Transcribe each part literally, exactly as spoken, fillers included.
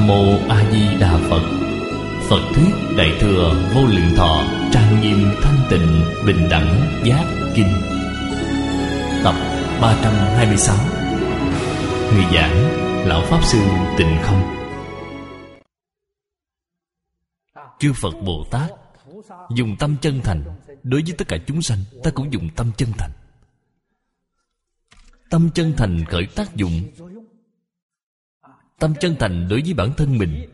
Nam Mô A Di Đà Phật. Phật thuyết Đại thừa Vô Lượng Thọ trang nghiêm thanh tịnh bình đẳng giác kinh. Tập ba trăm hai mươi sáu. Người giảng Lão Pháp Sư Tịnh Không. Chư Phật Bồ Tát dùng tâm chân thành. Đối với tất cả chúng sanh, ta cũng dùng tâm chân thành. Tâm chân thành khởi tác dụng. Tâm chân thành đối với bản thân mình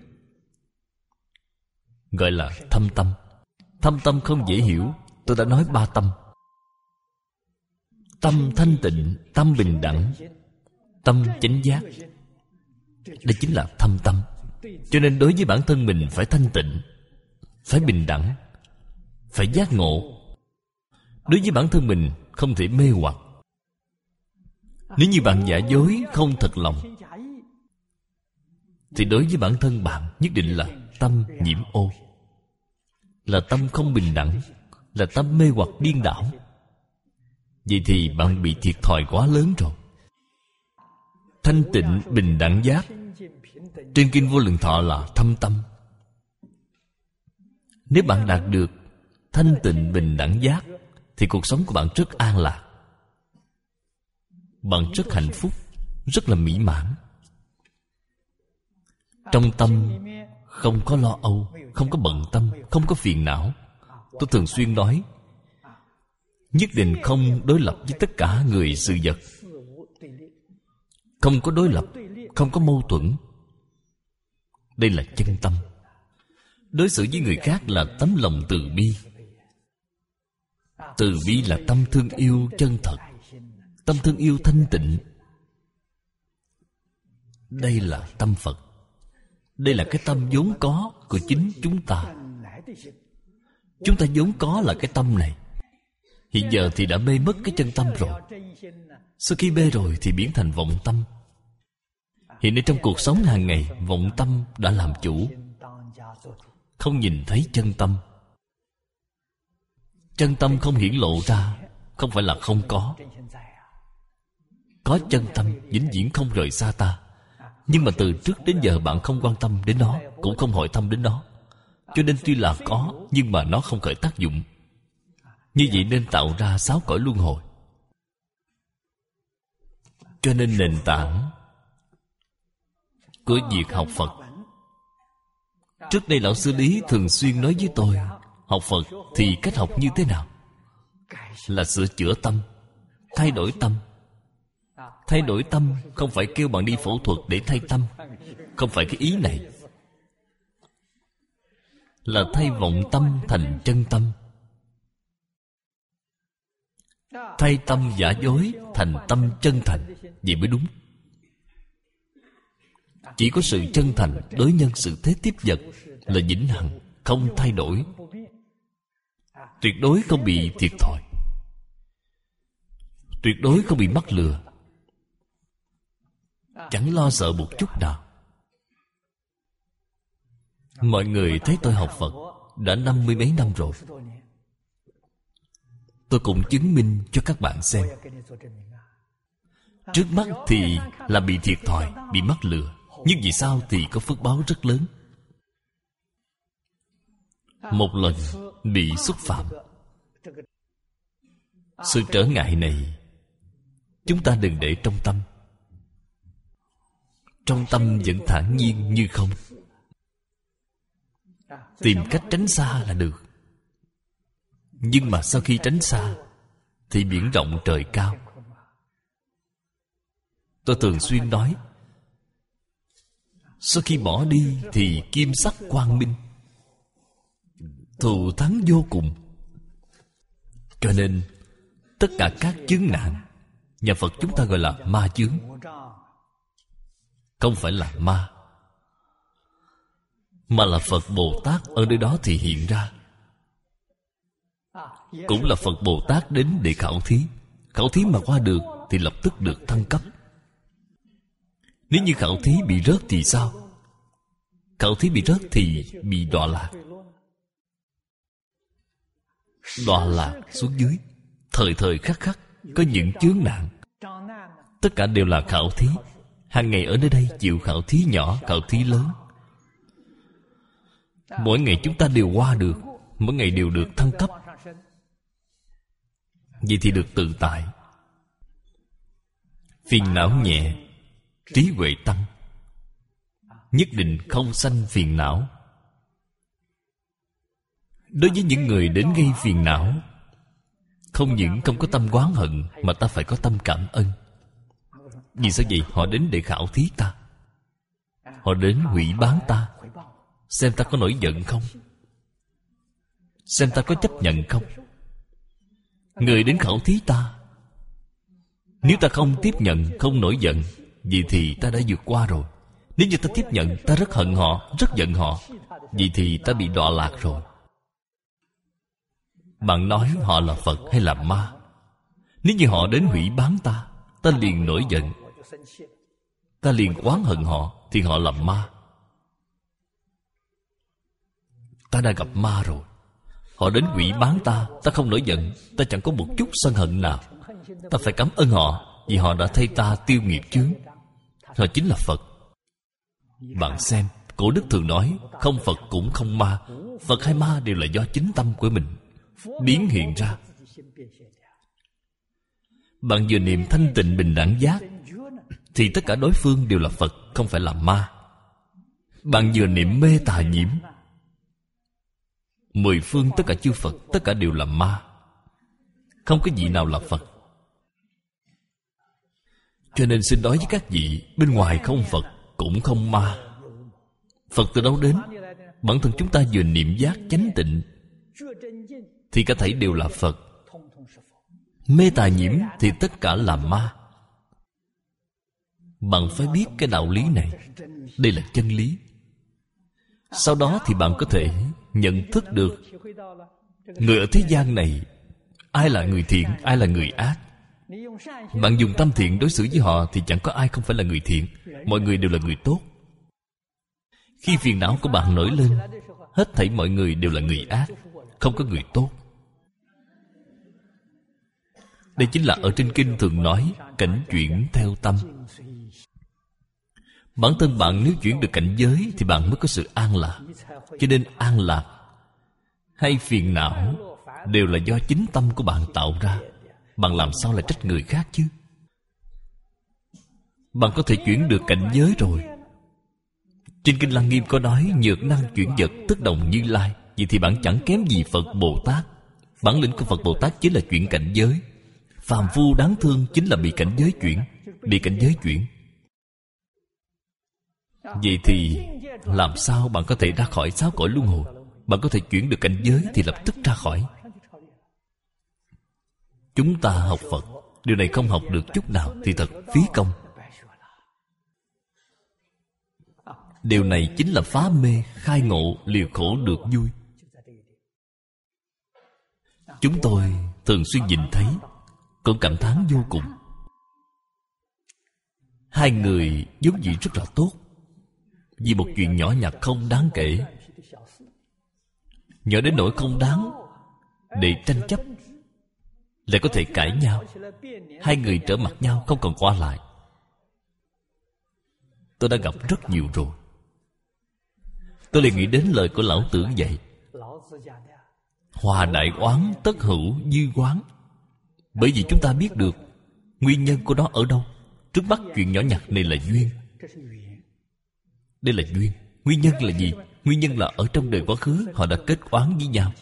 gọi là thâm tâm. Thâm tâm không dễ hiểu. Tôi đã nói ba tâm: tâm thanh tịnh, tâm bình đẳng, tâm chánh giác. Đây chính là thâm tâm. Cho nên đối với bản thân mình phải thanh tịnh, phải bình đẳng, phải giác ngộ. Đối với bản thân mình không thể mê hoặc. Nếu như bạn giả dối không thật lòng, thì đối với bản thân bạn nhất định là tâm nhiễm ô, là tâm không bình đẳng, là tâm mê hoặc điên đảo. Vậy thì bạn bị thiệt thòi quá lớn rồi. Thanh tịnh bình đẳng giác trên Kinh Vô Lượng Thọ là thâm tâm. Nếu bạn đạt được thanh tịnh bình đẳng giác thì cuộc sống của bạn rất an lạc. Bạn rất hạnh phúc, rất là mỹ mãn. Trong tâm không có lo âu, không có bận tâm, không có phiền não. Tôi thường xuyên nói, nhất định không đối lập với tất cả người sự vật. Không có đối lập, không có mâu thuẫn. Đây là chân tâm. Đối xử với người khác là tấm lòng từ bi. Từ bi là tâm thương yêu chân thật, tâm thương yêu thanh tịnh. Đây là tâm Phật. Đây là cái tâm vốn có của chính chúng ta. Chúng ta vốn có là cái tâm này. Hiện giờ thì đã mê mất cái chân tâm rồi. Sau khi mê rồi thì biến thành vọng tâm. Hiện nay trong cuộc sống hàng ngày, vọng tâm đã làm chủ, không nhìn thấy chân tâm. Chân tâm không hiển lộ ra, không phải là không có. Có chân tâm vĩnh viễn không rời xa ta. Nhưng mà từ trước đến giờ bạn không quan tâm đến nó, cũng không hỏi thăm đến nó. Cho nên tuy là có, nhưng mà nó không khởi tác dụng. Như vậy nên tạo ra sáu cõi luân hồi. Cho nên nền tảng của việc học Phật. Trước đây Lão Sư Lý thường xuyên nói với tôi, học Phật thì cách học như thế nào? Là sửa chữa tâm, thay đổi tâm. Thay đổi tâm không phải kêu bạn đi phẫu thuật để thay tâm. Không phải cái ý này. Là thay vọng tâm thành chân tâm. Thay tâm giả dối thành tâm chân thành. Vậy mới đúng. Chỉ có sự chân thành đối nhân sự thế tiếp vật là vĩnh hằng, không thay đổi. Tuyệt đối không bị thiệt thòi, tuyệt đối không bị mắc lừa. Chẳng lo sợ một chút nào. Mọi người thấy tôi học Phật đã năm mươi mấy năm rồi. Tôi cũng chứng minh cho các bạn xem. Trước mắt thì là bị thiệt thòi, bị mắc lừa. Nhưng vì sao thì có phước báo rất lớn. Một lần bị xúc phạm. Sự trở ngại này chúng ta đừng để trong tâm. Trong tâm vẫn thản nhiên như không. Tìm cách tránh xa là được. Nhưng mà sau khi tránh xa thì biển rộng trời cao. Tôi thường xuyên nói, sau khi bỏ đi thì kim sắc quang minh, thù thắng vô cùng. Cho nên tất cả các chướng nạn, nhà Phật chúng ta gọi là ma chướng. Không phải là ma, mà là Phật Bồ Tát ở nơi đó thì hiện ra. Cũng là Phật Bồ Tát đến để khảo thí. Khảo thí mà qua được thì lập tức được thăng cấp. Nếu như khảo thí bị rớt thì sao? Khảo thí bị rớt thì bị đọa lạc. Đọa lạc xuống dưới. Thời thời khắc khắc có những chướng nạn. Tất cả đều là khảo thí. Hàng ngày ở nơi đây chịu khảo thí nhỏ, khảo thí lớn. Mỗi ngày chúng ta đều qua được, mỗi ngày đều được thăng cấp. Vậy thì được tự tại. Phiền não nhẹ, trí huệ tăng. Nhất định không sanh phiền não. Đối với những người đến gây phiền não, không những không có tâm oán hận, mà ta phải có tâm cảm ơn. Vì sao vậy? Họ đến để khảo thí ta, họ đến hủy bán ta, xem ta có nổi giận không, xem ta có chấp nhận không. Người đến khảo thí ta, nếu ta không tiếp nhận, không nổi giận, vậy thì ta đã vượt qua rồi. Nếu như ta tiếp nhận, ta rất hận họ, rất giận họ, vậy thì ta bị đọa lạc rồi. Bạn nói họ là Phật hay là ma? Nếu như họ đến hủy bán ta, ta liền nổi giận, ta liền oán hận họ, thì họ là ma. Ta đã gặp ma rồi. Họ đến hủy bán ta, ta không nổi giận, ta chẳng có một chút sân hận nào. Ta phải cảm ơn họ, vì họ đã thay ta tiêu nghiệp chướng. Họ chính là Phật. Bạn xem, cổ đức thường nói, không Phật cũng không ma. Phật hay ma đều là do chính tâm của mình biến hiện ra. Bạn vừa niệm thanh tịnh bình đẳng giác, thì tất cả đối phương đều là Phật, không phải là ma. Bạn vừa niệm mê tà nhiễm, mười phương tất cả chư Phật, tất cả đều là ma, không có vị nào là Phật. Cho nên xin nói với các vị, bên ngoài không Phật cũng không ma. Phật từ đâu đến? Bản thân chúng ta vừa niệm giác chánh tịnh thì cả thảy đều là Phật. Mê tà nhiễm thì tất cả là ma. Bạn phải biết cái đạo lý này. Đây là chân lý. Sau đó thì bạn có thể nhận thức được người ở thế gian này, ai là người thiện, ai là người ác. Bạn dùng tâm thiện đối xử với họ thì chẳng có ai không phải là người thiện. Mọi người đều là người tốt. Khi phiền não của bạn nổi lên, hết thảy mọi người đều là người ác, không có người tốt. Đây chính là ở trên kinh thường nói cảnh chuyển theo tâm. Bản thân bạn nếu chuyển được cảnh giới thì bạn mới có sự an lạc. Cho nên an lạc hay phiền não đều là do chính tâm của bạn tạo ra. Bạn làm sao lại trách người khác chứ? Bạn có thể chuyển được cảnh giới rồi. Trên kinh Lăng Nghiêm có nói nhược năng chuyển vật tức đồng Như Lai. Vậy thì bạn chẳng kém gì Phật Bồ Tát. Bản lĩnh của Phật Bồ Tát chính là chuyển cảnh giới. Phàm phu đáng thương chính là bị cảnh giới chuyển. Bị cảnh giới chuyển. Vậy thì làm sao bạn có thể ra khỏi sáu cõi luân hồi? Bạn có thể chuyển được cảnh giới thì lập tức ra khỏi. Chúng ta học Phật, điều này không học được chút nào thì thật phí công. Điều này chính là phá mê, khai ngộ, liều khổ được vui. Chúng tôi thường xuyên nhìn thấy, cũng cảm thán vô cùng. Hai người vốn dĩ rất là tốt, vì một chuyện nhỏ nhặt không đáng kể, nhỏ đến nỗi không đáng để tranh chấp, lại có thể cãi nhau. Hai người trở mặt nhau không còn qua lại. Tôi đã gặp rất nhiều rồi. Tôi liền nghĩ đến lời của Lão Tử dạy: hòa đại oán tất hữu dư oán. Bởi vì chúng ta biết được nguyên nhân của nó ở đâu. Trước mắt chuyện nhỏ nhặt này là duyên. Đây là duyên. Nguyên nhân là gì? Nguyên nhân là ở trong đời quá khứ họ đã kết oán với nhau.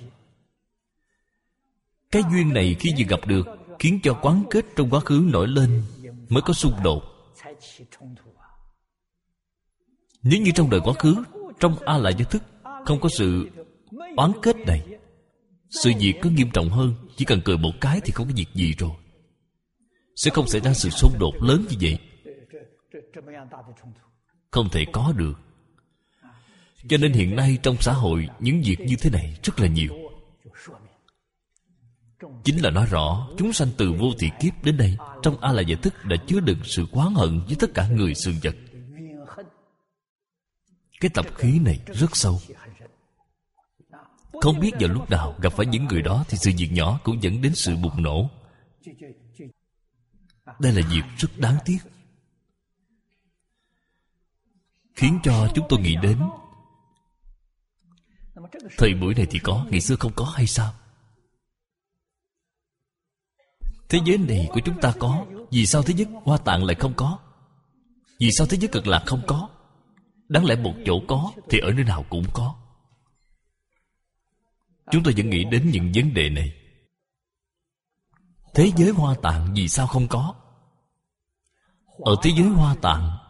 Cái duyên này khi vừa gặp được, khiến cho quán kết trong quá khứ nổi lên, mới có xung đột. Nếu như trong đời quá khứ, trong A Lại Gia Thức không có sự oán kết này, sự việc có nghiêm trọng hơn. Chỉ cần cười một cái thì không có việc gì rồi, sẽ không xảy ra sự xung đột lớn như vậy. Không thể có được. Cho nên hiện nay trong xã hội những việc như thế này rất là nhiều. Chính là nói rõ chúng sanh từ vô thị kiếp đến đây, trong A Lại Gia Thức đã chứa đựng sự oán hận với tất cả người sự vật. Cái tập khí này rất sâu. Không biết vào lúc nào gặp phải những người đó thì sự việc nhỏ cũng dẫn đến sự bùng nổ. Đây là việc rất đáng tiếc, khiến cho chúng tôi nghĩ đến Thời buổi này thì có, ngày xưa không có hay sao? Thế giới này của chúng ta có, vì sao thế giới Hoa Tạng lại không có? Vì sao thế giới Cực Lạc không có? Đáng lẽ một chỗ có thì ở nơi nào cũng có. Chúng tôi vẫn nghĩ đến những vấn đề này. Thế giới Hoa Tạng vì sao không có? Ở thế giới Hoa Tạng,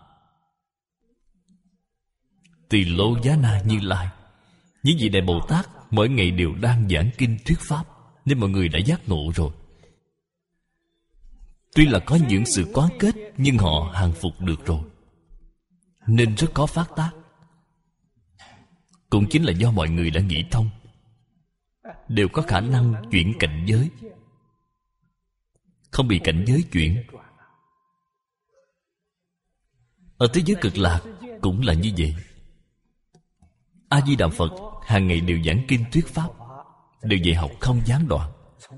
Tỳ Lô Giá Na Như Lai, những vị Đại Bồ Tát mỗi ngày đều đang giảng kinh thuyết pháp, nên mọi người đã giác ngộ rồi. Tuy là có những sự quán kết, nhưng họ hàng phục được rồi, nên rất có phát tác. Cũng chính là do mọi người đã nghĩ thông, đều có khả năng chuyển cảnh giới, không bị cảnh giới chuyển. Ở thế giới Cực Lạc cũng là như vậy. A Di Đà Phật hàng ngày đều giảng kinh thuyết pháp, đều dạy học không gián đoạn.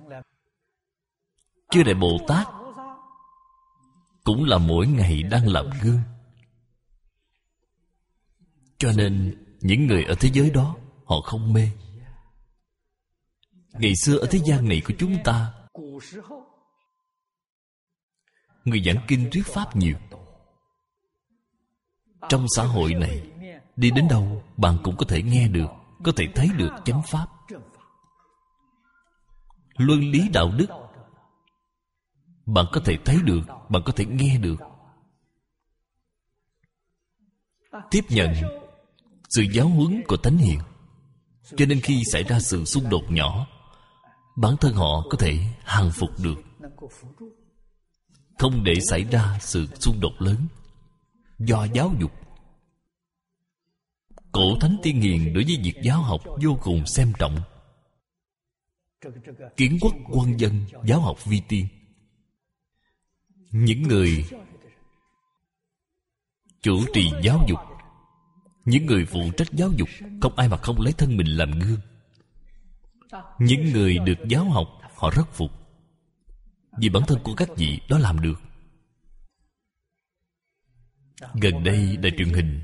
Chư Đại Bồ Tát cũng là mỗi ngày đang làm gương. Cho nên những người ở thế giới đó họ không mê. Ngày xưa ở thế gian này của chúng ta, người giảng kinh thuyết pháp nhiều. Trong xã hội này, đi đến đâu bạn cũng có thể nghe được, có thể thấy được chánh pháp. Luân lý đạo đức bạn có thể thấy được, bạn có thể nghe được. Tiếp nhận sự giáo huấn của Thánh Hiền. Cho nên khi xảy ra sự xung đột nhỏ, bản thân họ có thể hàng phục được, không để xảy ra sự xung đột lớn. Do giáo dục, Cổ Thánh Tiên Hiền đối với việc giáo học vô cùng xem trọng. Kiến quốc quân dân, giáo học vi tiên. Những người chủ trì giáo dục, những người phụ trách giáo dục, không ai mà không lấy thân mình làm gương. Những người được giáo học, họ rất phục, vì bản thân của các vị đó làm được. Gần đây đài truyền hình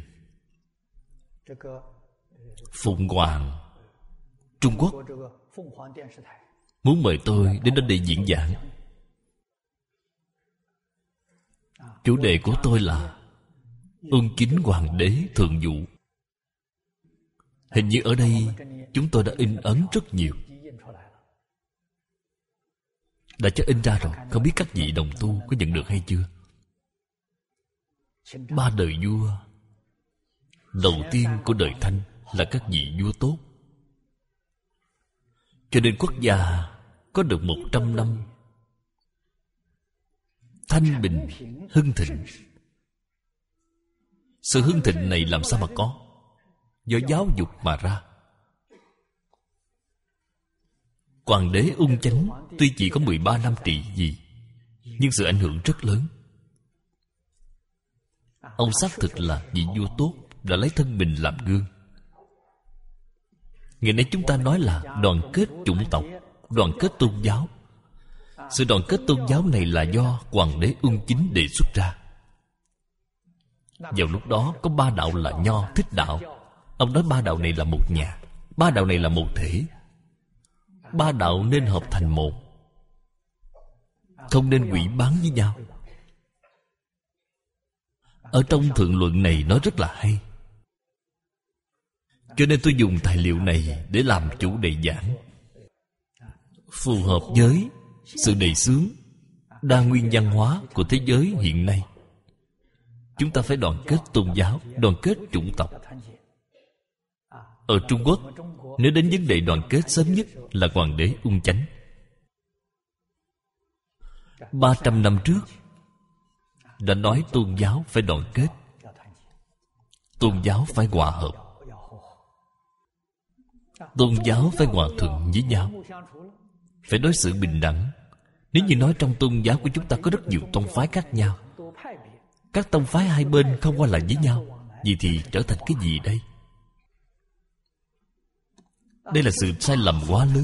Phụng Hoàng Trung Quốc muốn mời tôi đến đây diễn giảng. Chủ đề của tôi là Ưng Kính Hoàng đế Thượng Dụ. Hình như ở đây chúng tôi đã in ấn rất nhiều, đã cho in ra rồi. Không biết các vị đồng tu có nhận được hay chưa? Ba đời vua đầu tiên của đời Thanh là các vị vua tốt. Cho nên quốc gia có được một trăm năm thanh bình, hưng thịnh. Sự hưng thịnh này làm sao mà có? Do giáo dục mà ra. Hoàng đế Ung Chánh tuy chỉ có mười ba năm trị vì, nhưng sự ảnh hưởng rất lớn. Ông xác thực là vị vua tốt, đã lấy thân mình làm gương. Ngày nay chúng ta nói là đoàn kết chủng tộc, đoàn kết tôn giáo. Sự đoàn kết tôn giáo này là do Hoàng đế Ung Chính đề xuất ra. Vào lúc đó có ba đạo là Nho, Thích đạo. Ông nói ba đạo này là một nhà, ba đạo này là một thể. Ba đạo nên hợp thành một, không nên quỷ bán với nhau. Ở trong Thượng Luận này nói rất là hay. Cho nên tôi dùng tài liệu này để làm chủ đề giảng, phù hợp với sự đề xướng đa nguyên văn hóa của thế giới hiện nay. Chúng ta phải đoàn kết tôn giáo, đoàn kết chủng tộc. Ở Trung Quốc, nếu đến vấn đề đoàn kết sớm nhất là Hoàng đế Ung Chánh. Ba trăm năm trước đã nói tôn giáo phải đoàn kết, tôn giáo phải hòa hợp, tôn giáo phải hòa thuận với nhau, phải đối xử bình đẳng. Nếu như nói trong tôn giáo của chúng ta có rất nhiều tông phái khác nhau, các tông phái hai bên không qua lại với nhau, vậy thì trở thành cái gì đây? Đây là sự sai lầm quá lớn.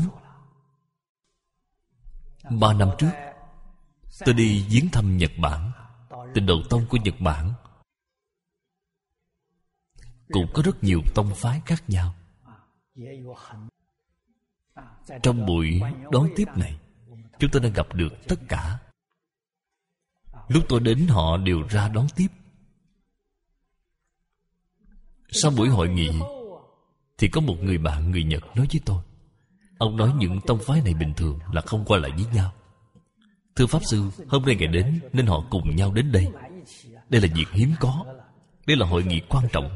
Ba năm trước tôi đi viếng thăm Nhật Bản. Tịnh Độ Tông của Nhật Bản cũng có rất nhiều tông phái khác nhau. Trong buổi đón tiếp này, chúng tôi đã gặp được tất cả. Lúc tôi đến họ đều ra đón tiếp. Sau buổi hội nghị thì có một người bạn người Nhật nói với tôi, ông nói những tông phái này bình thường là không qua lại với nhau. Thưa Pháp Sư, hôm nay ngày đến nên họ cùng nhau đến đây. Đây là việc hiếm có. Đây là hội nghị quan trọng.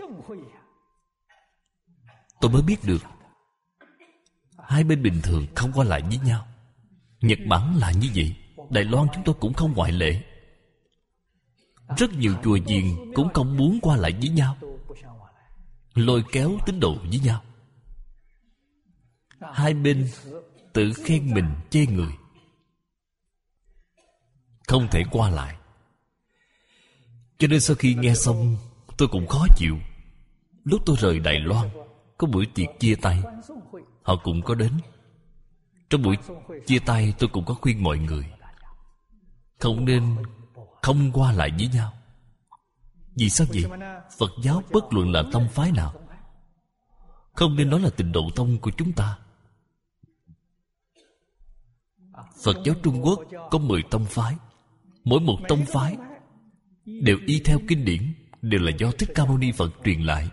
Tôi mới biết được hai bên bình thường không qua lại với nhau. Nhật Bản là như vậy. Đài Loan chúng tôi cũng không ngoại lệ. Rất nhiều chùa chiền cũng không muốn qua lại với nhau, lôi kéo tín đồ với nhau. Hai bên tự khen mình chê người, không thể qua lại. Cho nên sau khi nghe xong, tôi cũng khó chịu. Lúc tôi rời Đài Loan, có buổi tiệc chia tay, họ cũng có đến. Trong buổi chia tay, tôi cũng có khuyên mọi người không nên không qua lại với nhau. Vì sao vậy? Phật giáo bất luận là tông phái nào, không nên nói là Tịnh Độ Tông của chúng ta. Phật giáo Trung Quốc có mười tông phái. Mỗi một tông phái đều y theo kinh điển, đều là do Thích Ca Mâu Ni Phật truyền lại.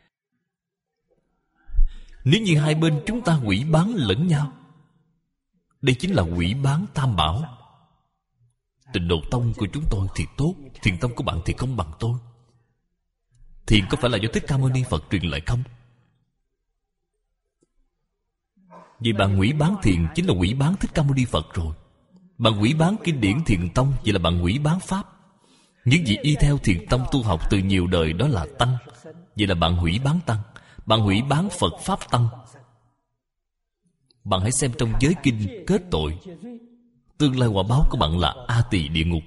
Nếu như hai bên chúng ta hủy bán lẫn nhau, đây chính là hủy bán tam bảo. Tịnh Độ Tông của chúng tôi thì tốt, Thiền Tông của bạn thì không bằng tôi. Thiền có phải là do Thích Ca Mâu Ni Phật truyền lại không? Vì bạn hủy bán thiền chính là hủy bán Thích Ca Mâu Ni Phật rồi. Bạn hủy bán kinh điển Thiền Tông, vậy là bạn hủy bán Pháp. Những gì y theo Thiền Tông tu học từ nhiều đời đó là Tăng, vậy là bạn hủy bán Tăng. Bạn hủy bán Phật Pháp Tăng. Bạn hãy xem trong giới kinh kết tội, tương lai quả báo của bạn là A Tỳ địa ngục.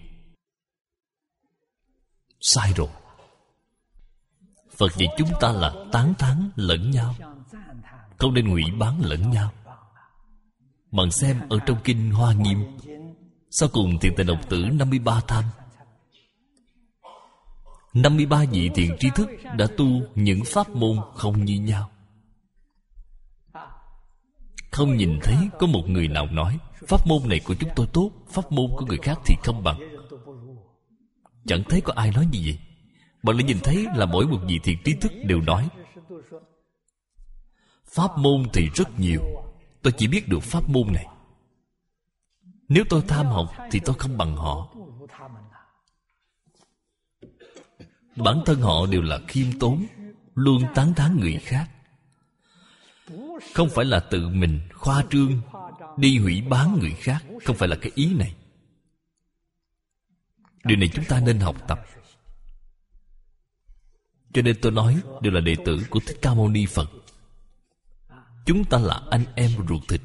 Sai rồi. Phật dạy chúng ta là tán thán lẫn nhau, không nên hủy bán lẫn nhau. Bạn xem ở trong kinh Hoa Nghiêm, sau cùng Thiền Tịnh Độc Tử năm mươi ba tham, năm mươi ba vị thiện tri thức đã tu những pháp môn không như nhau. Không nhìn thấy có một người nào nói pháp môn này của chúng tôi tốt, pháp môn của người khác thì không bằng. Chẳng thấy có ai nói như vậy. Bạn lại nhìn thấy là mỗi một vị thiện tri thức đều nói pháp môn thì rất nhiều, tôi chỉ biết được pháp môn này. Nếu tôi tham học thì tôi không bằng họ. Bản thân họ đều là khiêm tốn, luôn tán thán người khác, không phải là tự mình khoa trương đi hủy bán người khác. Không phải là cái ý này. Điều này chúng ta nên học tập. Cho nên tôi nói đều là đệ tử của Thích Ca Mâu Ni Phật. Chúng ta là anh em ruột thịt,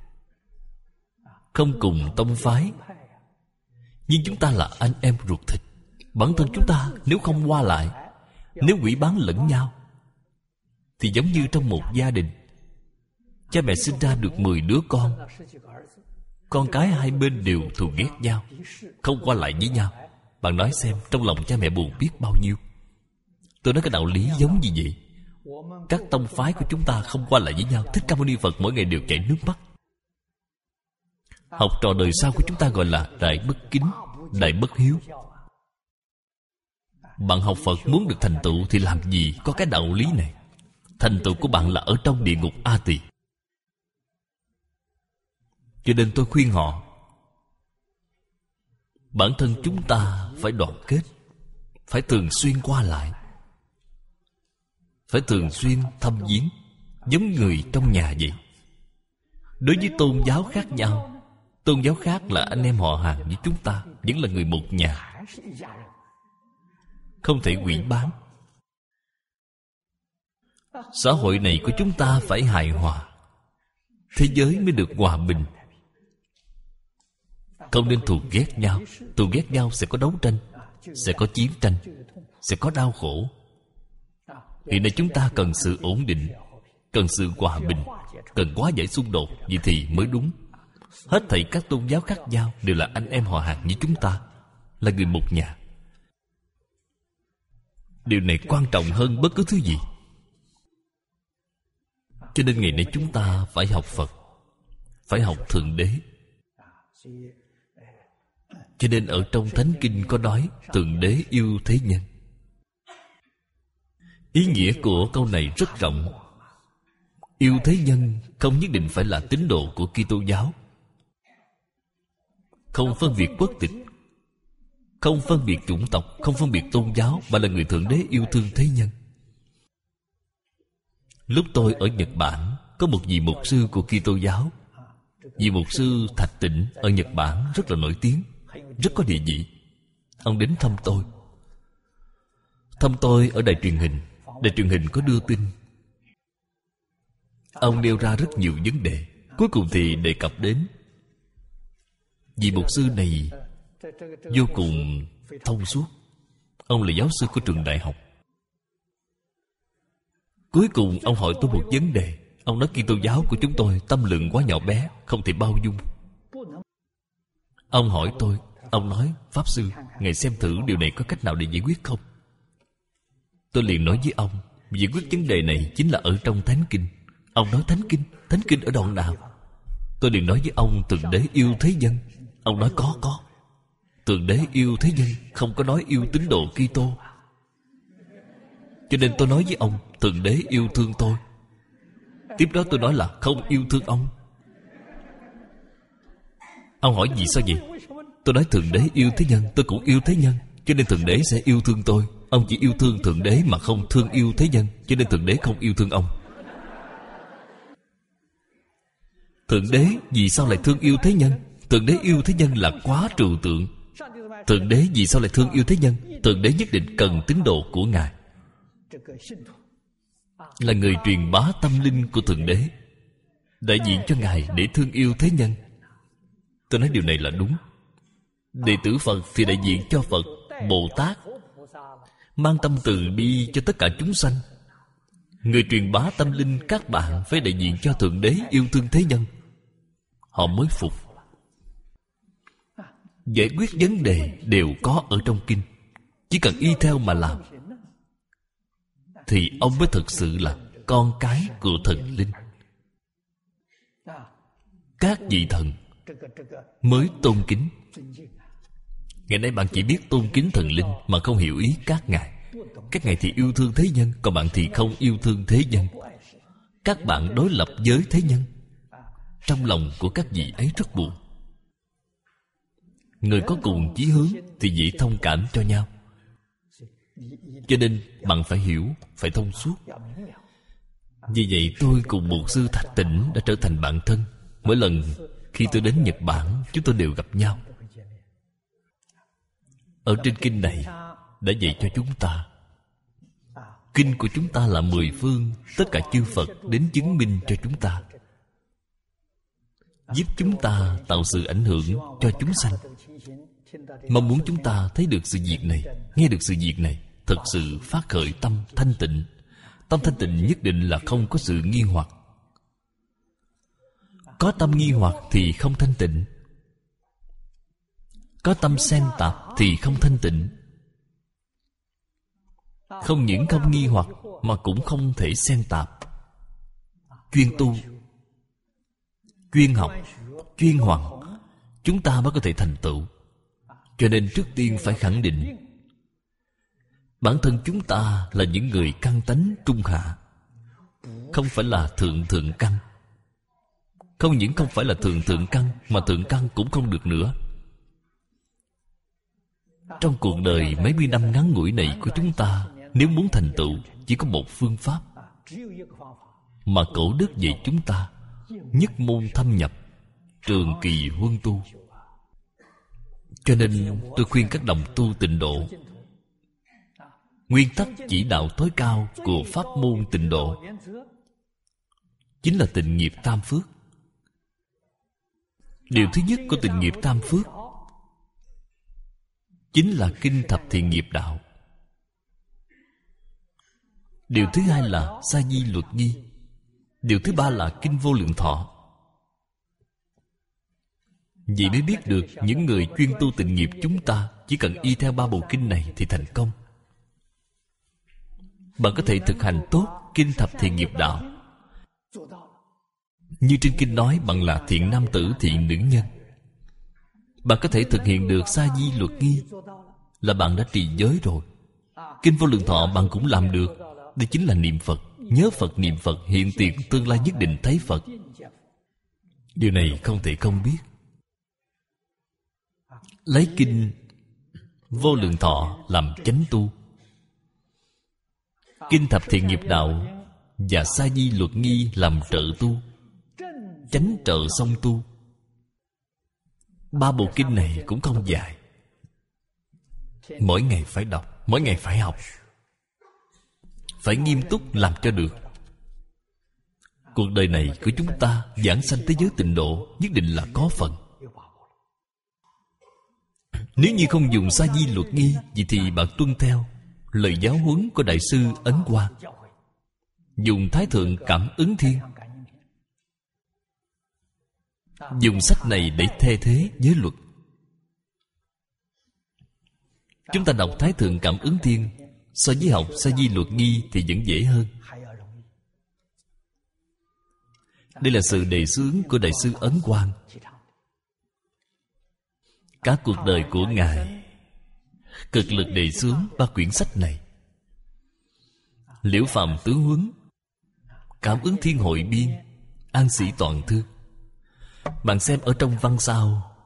không cùng tông phái, nhưng chúng ta là anh em ruột thịt. Bản thân chúng ta nếu không qua lại, nếu hủy bán lẫn nhau, thì giống như trong một gia đình, cha mẹ sinh ra được mười đứa con, con cái hai bên đều thù ghét nhau, không qua lại với nhau. Bạn nói xem, trong lòng cha mẹ buồn biết bao nhiêu. Tôi nói cái đạo lý giống như vậy. Các tông phái của chúng ta không qua lại với nhau. Thích Ca Mâu Ni Phật mỗi ngày đều chảy nước mắt. Học trò đời sau của chúng ta gọi là đại bất kính, đại bất hiếu. Bạn học Phật muốn được thành tựu thì làm gì có cái đạo lý này. Thành tựu của bạn là ở trong địa ngục A Tỳ. Cho nên tôi khuyên họ, bản thân chúng ta phải đoàn kết, phải thường xuyên qua lại, phải thường xuyên thăm viếng, giống người trong nhà vậy. Đối với tôn giáo khác nhau, tôn giáo khác là anh em họ hàng với chúng ta, vẫn là người một nhà, không thể hủy bán. Xã hội này của chúng ta phải hài hòa, thế giới mới được hòa bình. Không nên thù ghét nhau. Thù ghét nhau sẽ có đấu tranh, sẽ có chiến tranh, sẽ có đau khổ. Hiện nay chúng ta cần sự ổn định, cần sự hòa bình, cần hóa giải xung đột. Vậy thì mới đúng. Hết thảy các tôn giáo khác nhau đều là anh em họ hàng như chúng ta, là người một nhà. Điều này quan trọng hơn bất cứ thứ gì. Cho nên ngày nay chúng ta phải học Phật, phải học Thượng Đế. Cho nên ở trong Thánh Kinh có nói Thượng Đế yêu thế nhân. Ý nghĩa của câu này rất rộng. Yêu thế nhân không nhất định phải là tín đồ của Kitô giáo, không phân biệt quốc tịch, không phân biệt chủng tộc, không phân biệt tôn giáo, mà là người Thượng Đế yêu thương thế nhân. Lúc tôi ở Nhật Bản, có một vị mục sư của Kitô giáo. Vị mục sư Thạch Tịnh ở Nhật Bản rất là nổi tiếng, rất có địa vị. Ông đến thăm tôi. Thăm tôi ở đài truyền hình. Đài truyền hình có đưa tin. Ông nêu ra rất nhiều vấn đề. Cuối cùng thì đề cập đến vị mục sư này vô cùng thông suốt. Ông là giáo sư của trường đại học. Cuối cùng ông hỏi tôi một vấn đề. Ông nói Kitô giáo của chúng tôi tâm lượng quá nhỏ bé, không thể bao dung. Ông hỏi tôi, ông nói Pháp Sư, ngài xem thử điều này có cách nào để giải quyết không? Tôi liền nói với ông, giải quyết vấn đề này chính là ở trong Thánh Kinh. Ông nói Thánh Kinh, Thánh Kinh ở đoạn nào? Tôi liền nói với ông Thượng Đế yêu thế nhân. Ông nói có, có. Thượng Đế yêu thế nhân, không có nói yêu tín đồ Kitô. Cho nên tôi nói với ông Thượng Đế yêu thương tôi. Tiếp đó tôi nói là không yêu thương ông. Ông hỏi vì sao vậy? Tôi nói Thượng Đế yêu thế nhân, tôi cũng yêu thế nhân, cho nên Thượng Đế sẽ yêu thương tôi. Ông chỉ yêu thương Thượng Đế mà không thương yêu thế nhân, cho nên Thượng Đế không yêu thương ông. Thượng Đế vì sao lại thương yêu thế nhân? Thượng Đế yêu thế nhân là quá trừu tượng. Thượng Đế vì sao lại thương yêu thế nhân? Thượng Đế nhất định cần tín đồ của Ngài, là người truyền bá tâm linh của Thượng Đế, đại diện cho Ngài để thương yêu thế nhân. Tôi nói điều này là đúng. Đệ tử Phật thì đại diện cho Phật, Bồ Tát, mang tâm từ bi cho tất cả chúng sanh. Người truyền bá tâm linh các bạn phải đại diện cho Thượng Đế yêu thương thế nhân. Họ mới phục. Giải quyết vấn đề đều có ở trong kinh. Chỉ cần y theo mà làm thì ông mới thực sự là con cái của thần linh. Các vị thần mới tôn kính. Ngày nay bạn chỉ biết tôn kính thần linh mà không hiểu ý các ngài. Các ngài thì yêu thương thế nhân, còn bạn thì không yêu thương thế nhân. Các bạn đối lập với thế nhân. Trong lòng của các vị ấy rất buồn. Người có cùng chí hướng thì dễ thông cảm cho nhau. Cho nên bạn phải hiểu, phải thông suốt. Vì vậy tôi cùng mục sư Thạch Tịnh đã trở thành bạn thân. Mỗi lần khi tôi đến Nhật Bản, chúng tôi đều gặp nhau. Ở trên kinh này đã dạy cho chúng ta. Kinh của chúng ta là mười phương, tất cả chư Phật đến chứng minh cho chúng ta, giúp chúng ta tạo sự ảnh hưởng cho chúng sanh. Mong muốn chúng ta thấy được sự việc này, nghe được sự việc này, thật sự phát khởi tâm thanh tịnh. Tâm thanh tịnh nhất định là không có sự nghi hoặc. Có tâm nghi hoặc thì không thanh tịnh. Có tâm xen tạp thì không thanh tịnh. Không những không nghi hoặc mà cũng không thể xen tạp. Chuyên tu, chuyên học, chuyên hoằng, chúng ta mới có thể thành tựu. Cho nên trước tiên phải khẳng định bản thân chúng ta là những người căn tánh trung hạ, không phải là thượng thượng căn. Không những không phải là thượng thượng căn, mà thượng căn cũng không được nữa. Trong cuộc đời mấy mươi năm ngắn ngủi này của chúng ta, nếu muốn thành tựu, chỉ có một phương pháp mà cổ đức dạy chúng ta: nhất môn thâm nhập, trường kỳ huân tu. Cho nên tôi khuyên các đồng tu tịnh độ, nguyên tắc chỉ đạo tối cao của pháp môn tịnh độ chính là tịnh nghiệp tam phước. Điều thứ nhất của tịnh nghiệp tam phước chính là kinh thập thiện nghiệp đạo. Điều thứ hai là sa di luật nhi. Điều thứ ba là kinh vô lượng thọ. Vậy mới biết được những người chuyên tu tịnh nghiệp chúng ta chỉ cần y theo ba bộ kinh này thì thành công. Bạn có thể thực hành tốt kinh thập thiện nghiệp đạo, Như trên kinh nói, bạn là thiện nam tử, thiện nữ nhân. Bạn có thể thực hiện được sa di luật nghi, là bạn đã trì giới rồi. Kinh Vô Lượng Thọ bạn cũng làm được. Đây chính là niệm Phật. Nhớ Phật, niệm Phật, hiện tiền tương lai nhất định thấy Phật. Điều này không thể không biết. Lấy kinh Vô Lượng Thọ làm chánh tu, kinh Thập Thiện Nghiệp Đạo và sa di luật nghi làm trợ tu, chánh trợ song tu. Ba bộ kinh này cũng không dài. Mỗi ngày phải đọc, mỗi ngày phải học, phải nghiêm túc làm cho được. Cuộc đời này của chúng ta giảng sanh thế giới tịnh độ nhất định là có phần. Nếu như không dùng sa di luật nghi, vậy thì bạn tuân theo lời giáo huấn của Đại sư Ấn Quang, dùng Thái Thượng Cảm Ứng Thiên, dùng sách này để thay thế giới luật. Chúng ta đọc Thái Thượng Cảm Ứng Thiên so với học sa di luật nghi thì vẫn dễ hơn. Đây là sự đề xướng của Đại sư Ấn Quang. Cả cuộc đời của Ngài cực lực đề xướng ba quyển sách này: Liễu Phàm Tướng Huấn, Cảm Ứng Thiên Hội Biên, An Sĩ Toàn Thư. Bạn xem ở trong văn sao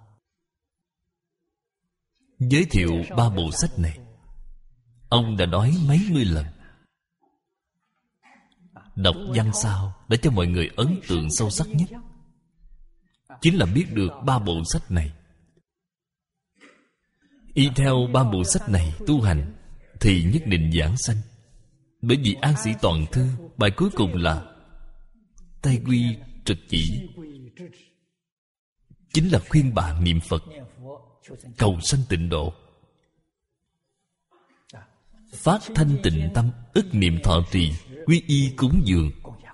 giới thiệu ba bộ sách này, ông đã nói mấy mươi lần. Đọc văn sao để cho mọi người ấn tượng sâu sắc nhất chính là biết được ba bộ sách này. Y theo ba bộ sách này tu hành thì nhất định giảng sanh. Bởi vì An Sĩ Toàn Thư bài cuối cùng là Tây Quy Trực Chỉ, chính là khuyên bạn niệm Phật, cầu sanh tịnh độ. Phát thanh tịnh tâm, ức niệm thọ trì, quy y cúng dường.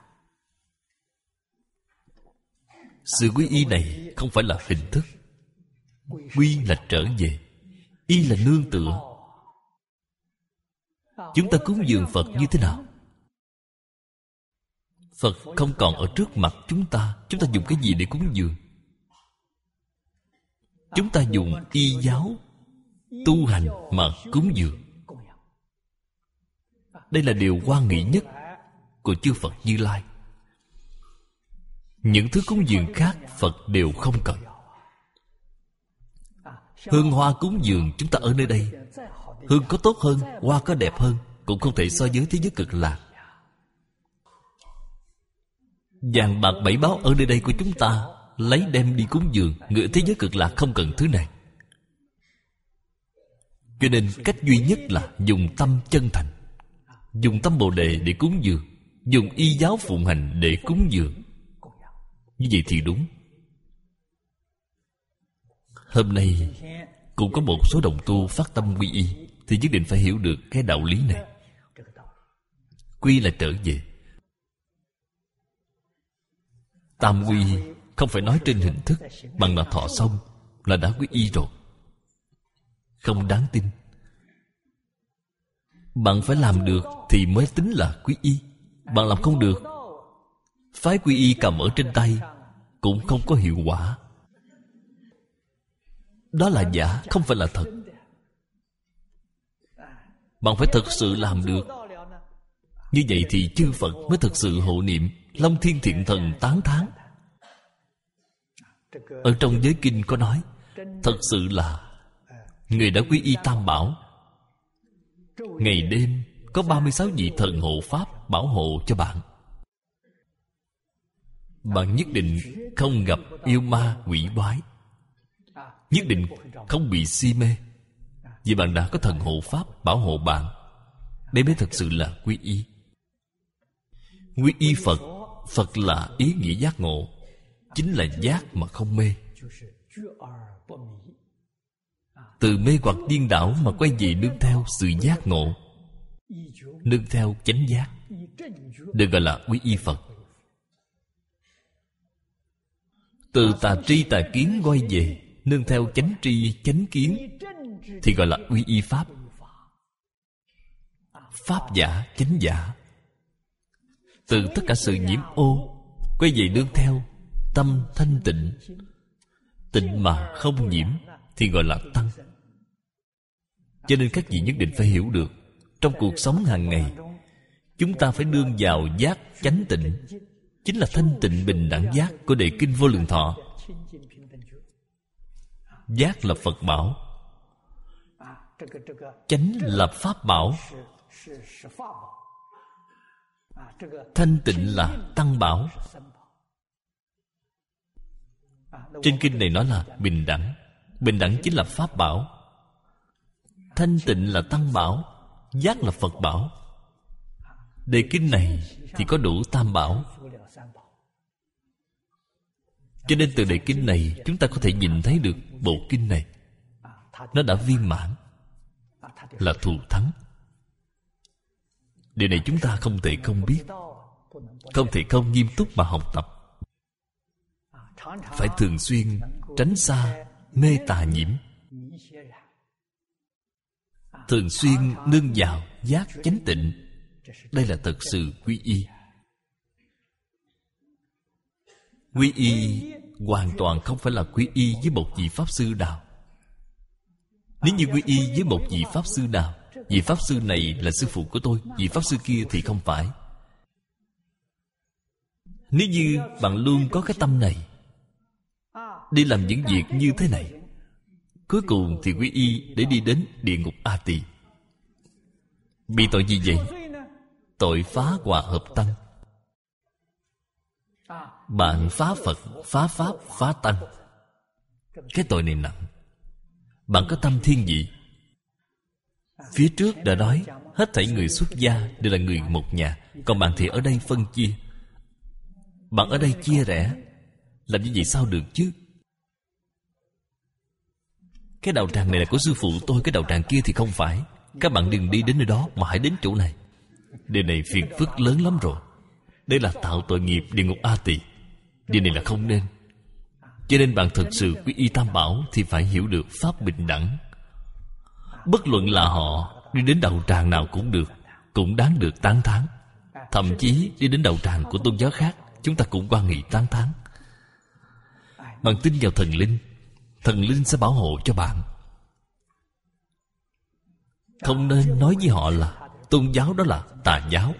Sự quy y này không phải là hình thức. Quy là trở về, y là nương tựa. Chúng ta cúng dường Phật như thế nào? Phật không còn ở trước mặt chúng ta, chúng ta dùng cái gì để cúng dường? Chúng ta dùng y giáo tu hành mà cúng dường. Đây là điều quan nghị nhất của chư Phật Như Lai. Những thứ cúng dường khác Phật đều không cần. Hương hoa cúng dường chúng ta ở nơi đây, hương có tốt hơn, hoa có đẹp hơn, cũng không thể so với thế giới Cực Lạc. Vàng bạc bảy báu ở nơi đây của chúng ta, lấy đem đi cúng dường, người thế giới Cực Lạc không cần thứ này. Cho nên cách duy nhất là dùng tâm chân thành, dùng tâm Bồ Đề để cúng dường, dùng y giáo phụng hành để cúng dường. Như vậy thì đúng. Hôm nay cũng có một số đồng tu phát tâm quy y, thì nhất định phải hiểu được cái đạo lý này. Quy là trở về. Tam quy không phải nói trên hình thức, bằng là thọ xong là đã quy y rồi. Không đáng tin. Bạn phải làm được thì mới tính là quy y. Bạn làm không được, phái quy y cầm ở trên tay cũng không có hiệu quả. Đó là giả, không phải là thật. Bạn phải thực sự làm được. Như vậy thì chư Phật mới thực sự hộ niệm, Long Thiên Thiện Thần tán thán. Ở trong giới kinh có nói, thật sự là người đã quy y Tam Bảo, ngày đêm có ba mươi sáu vị thần hộ pháp bảo hộ cho bạn. Bạn nhất định không gặp yêu ma quỷ quái, nhất định không bị si mê, vì bạn đã có thần hộ pháp bảo hộ bạn. Đây mới thực sự là quy y. Quy y Phật, Phật là ý nghĩa giác ngộ, chính là giác mà không mê. Từ mê hoặc điên đảo mà quay về nương theo sự giác ngộ, nương theo chánh giác, được gọi là quy y Phật. Từ tà tri tà kiến quay về nương theo chánh tri chánh kiến, thì gọi là quy y Pháp. Pháp giả chánh giả. Từ tất cả sự nhiễm ô quay về nương theo Tâm thanh tịnh, tịnh mà không nhiễm thì gọi là tăng. Cho nên các vị nhất định phải hiểu được, trong cuộc sống hàng ngày chúng ta phải đương vào giác chánh tịnh, chính là thanh tịnh bình đẳng giác của Đề Kinh Vô Lượng Thọ. Giác là Phật bảo, chánh là Pháp bảo, thanh tịnh là Tăng bảo. Trên kinh này nói là bình đẳng. Bình đẳng chính là Pháp bảo, thanh tịnh là Tăng bảo, giác là Phật bảo. Đề kinh này thì có đủ tam bảo. Cho nên từ đề kinh này chúng ta có thể nhìn thấy được bộ kinh này nó đã viên mãn, là thù thắng. Điều này chúng ta không thể không biết, không thể không nghiêm túc mà học tập. Phải thường xuyên tránh xa mê tà nhiễm, thường xuyên nương vào giác chánh tịnh. Đây là thật sự quy y. Quy y hoàn toàn không phải là quy y với một vị Pháp Sư nào. Nếu như quy y với một vị Pháp Sư nào, vị Pháp Sư này là sư phụ của tôi, vị Pháp Sư kia thì không phải. Nếu như bạn luôn có cái tâm này, đi làm những việc như thế này, cuối cùng thì quy y để đi đến địa ngục A Tỳ. Bị tội gì vậy? Tội phá hòa hợp tăng. Bạn phá Phật, phá Pháp, phá Tăng. Cái tội này nặng. Bạn có tâm thiên vị. Phía trước đã nói hết thảy người xuất gia đều là người một nhà, còn bạn thì ở đây phân chia. Bạn ở đây chia rẽ, làm như vậy sao được chứ? Cái đạo tràng này là của sư phụ tôi, cái đạo tràng kia thì không phải. Các bạn đừng đi đến nơi đó mà hãy đến chỗ này. Điều này phiền phức lớn lắm rồi. Đây là tạo tội nghiệp địa ngục A Tỳ. Điều này là không nên. Cho nên bạn thực sự quy y tam bảo thì phải hiểu được pháp bình đẳng. Bất luận là họ đi đến đạo tràng nào cũng được, cũng đáng được tán thán. Thậm chí đi đến đạo tràng của tôn giáo khác, chúng ta cũng quan nghị tán thán. Bạn tin vào thần linh, thần linh sẽ bảo hộ cho bạn. Không nên nói với họ là tôn giáo đó là tà giáo.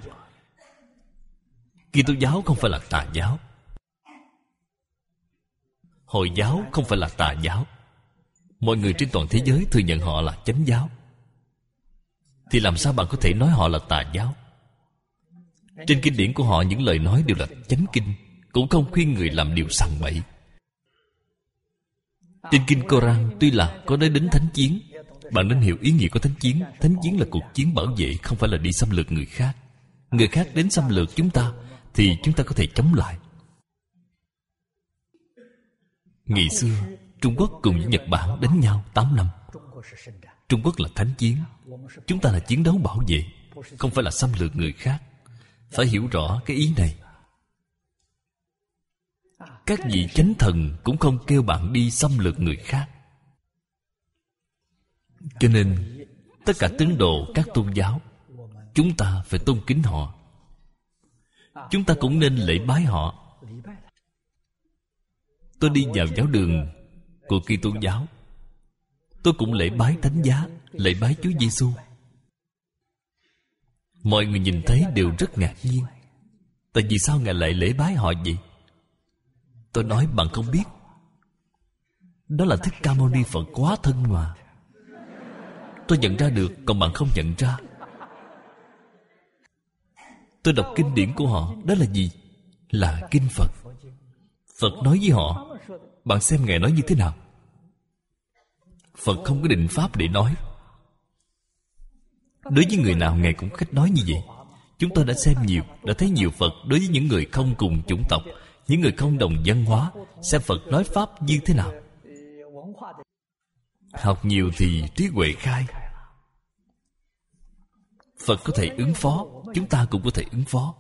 Kitô giáo không phải là tà giáo, Hồi giáo không phải là tà giáo. Mọi người trên toàn thế giới thừa nhận họ là chánh giáo, thì làm sao bạn có thể nói họ là tà giáo? Trên kinh điển của họ những lời nói đều là chánh kinh, cũng không khuyên người làm điều sằng bậy. Trên kinh Koran tuy là có nói đến thánh chiến, bạn nên hiểu ý nghĩa của thánh chiến. Thánh chiến là cuộc chiến bảo vệ, không phải là đi xâm lược người khác. Người khác đến xâm lược chúng ta thì chúng ta có thể chống lại. Ngày xưa Trung Quốc cùng với Nhật Bản đánh nhau tám năm. Trung Quốc là thánh chiến, chúng ta là chiến đấu bảo vệ, không phải là xâm lược người khác. Phải hiểu rõ cái ý này. Các vị chánh thần cũng không kêu bạn đi xâm lược người khác. Cho nên tất cả tín đồ các tôn giáo, chúng ta phải tôn kính họ. Chúng ta cũng nên lễ bái họ. Tôi đi vào giáo đường của Kitô giáo, tôi cũng lễ bái Thánh Giá, lễ bái Chúa Giêsu. Mọi người nhìn thấy đều rất ngạc nhiên. Tại vì sao Ngài lại lễ bái họ vậy? Tôi nói bạn không biết, đó là Thích Ca Mâu Ni Phật quá thân mà. Tôi nhận ra được, còn bạn không nhận ra. Tôi đọc kinh điển của họ, đó là gì? Là kinh Phật. Phật nói với họ, bạn xem Ngài nói như thế nào. Phật không có định pháp để nói. Đối với người nào Ngài cũng cách nói như vậy. Chúng tôi đã xem nhiều, đã thấy nhiều Phật đối với những người không cùng chủng tộc, những người không đồng văn hóa, xem Phật nói pháp như thế nào. Học nhiều thì trí huệ khai. Phật có thể ứng phó, chúng ta cũng có thể ứng phó.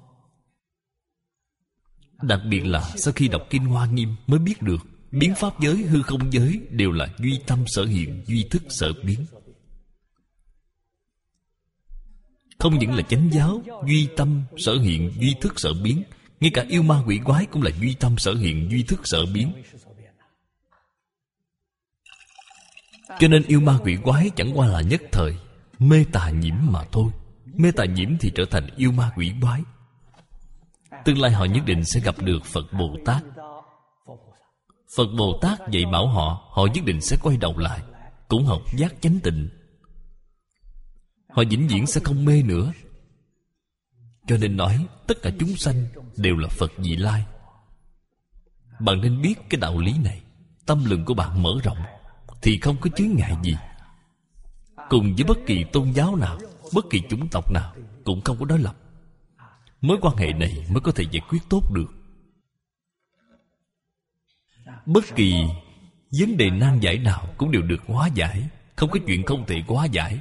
Đặc biệt là sau khi đọc Kinh Hoa Nghiêm mới biết được biến pháp giới, hư không giới đều là duy tâm sở hiện, duy thức sở biến. Không những là chánh giáo, duy tâm sở hiện, duy thức sở biến, Ngay cả yêu ma quỷ quái cũng là duy tâm sở hiện, duy thức sở biến. Cho nên yêu ma quỷ quái chẳng qua là nhất thời mê tà nhiễm mà thôi. Mê tà nhiễm thì trở thành yêu ma quỷ quái. Tương lai họ nhất định sẽ gặp được Phật Bồ Tát. Phật Bồ Tát dạy bảo họ, họ nhất định sẽ quay đầu lại, cũng học giác chánh tịnh. Họ vĩnh viễn sẽ không mê nữa. Cho nên nói tất cả chúng sanh đều là Phật vị lai. Bạn nên biết cái đạo lý này. Tâm lượng của bạn mở rộng thì không có chướng ngại gì. Cùng với bất kỳ tôn giáo nào, bất kỳ chủng tộc nào cũng không có đối lập. Mối quan hệ này mới có thể giải quyết tốt được. Bất kỳ vấn đề nan giải nào cũng đều được hóa giải. Không có chuyện không thể hóa giải.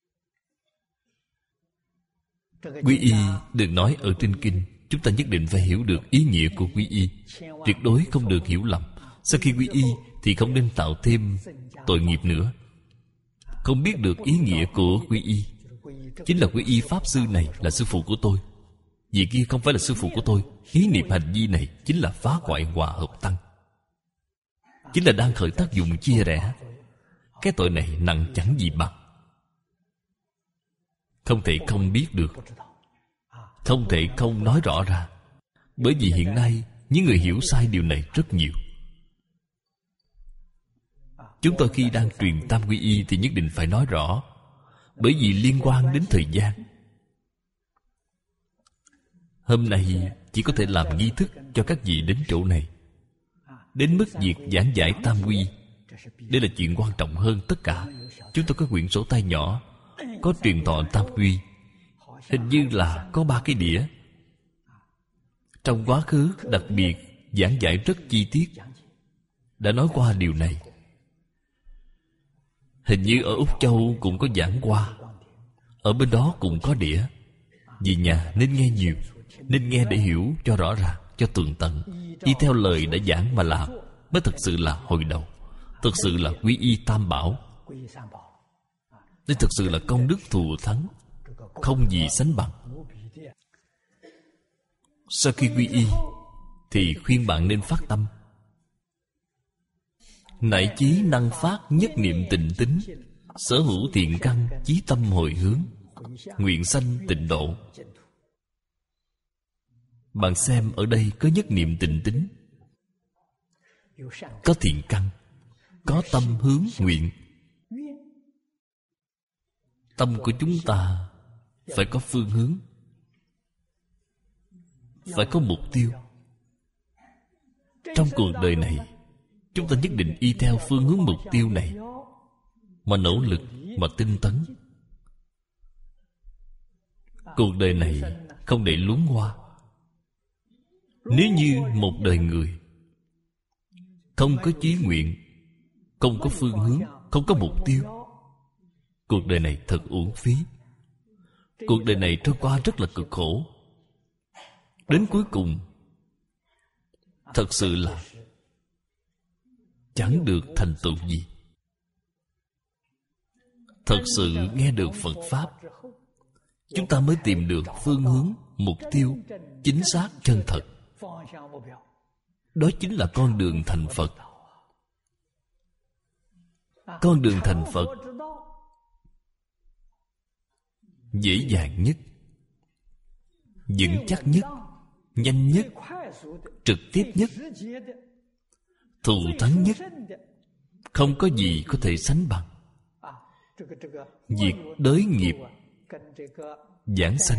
Quy y được nói ở trên kinh. Chúng ta nhất định phải hiểu được ý nghĩa của quy y. Tuyệt đối không được hiểu lầm. Sau khi quy y thì không nên tạo thêm tội nghiệp nữa. Không biết được ý nghĩa của quy y. Chính là quy y Pháp Sư này là sư phụ của tôi, vị kia không phải là sư phụ của tôi. Ý niệm hành vi này chính là phá hoại hòa hợp tăng, chính là đang khởi tác dụng chia rẽ. Cái tội này nặng chẳng gì bằng. Không thể không biết được, không thể không nói rõ ra. Bởi vì hiện nay những người hiểu sai điều này rất nhiều. Chúng tôi khi đang truyền tam quy y thì nhất định phải nói rõ. Bởi vì liên quan đến thời gian. Hôm nay chỉ có thể làm nghi thức cho các vị đến chỗ này. Đến mức việc giảng giải tam quy, đây là chuyện quan trọng hơn tất cả. Chúng tôi có quyển sổ tay nhỏ, có truyền thọ tam quy. Hình như là có ba cái đĩa. Trong quá khứ đặc biệt giảng giải rất chi tiết, đã nói qua điều này. Hình như ở Úc Châu cũng có giảng qua. Ở bên đó cũng có đĩa. Vì nhà nên nghe nhiều, nên nghe để hiểu cho rõ ràng, cho tường tận. Y theo lời đã giảng mà làm mới thực sự là hồi đầu. Thực sự là quy y tam bảo. Đây thực sự là công đức thù thắng, không gì sánh bằng. Sau khi quy y thì khuyên bạn nên phát tâm. Nại chí năng phát nhất niệm tịnh tín, sở hữu thiện căn chí tâm hồi hướng, nguyện sanh tịnh độ. Bạn xem ở đây có nhất niệm tịnh tín, có thiện căn, có tâm hướng nguyện. Tâm của chúng ta phải có phương hướng, phải có mục tiêu. Trong cuộc đời này chúng ta nhất định y theo phương hướng mục tiêu này mà nỗ lực, mà tinh tấn. Cuộc đời này không để luống hoa. Nếu như một đời người không có chí nguyện, không có phương hướng, không có mục tiêu, cuộc đời này thật uổng phí. Cuộc đời này trôi qua rất là cực khổ. Đến cuối cùng thật sự là chẳng được thành tựu gì. Thật sự nghe được Phật Pháp, chúng ta mới tìm được phương hướng, mục tiêu chính xác, chân thật. Đó chính là con đường thành Phật. Con đường thành Phật dễ dàng nhất, vững chắc nhất, nhanh nhất, trực tiếp nhất, thù thắng nhất. Không có gì có thể sánh bằng. Việc đới nghiệp giảng sanh.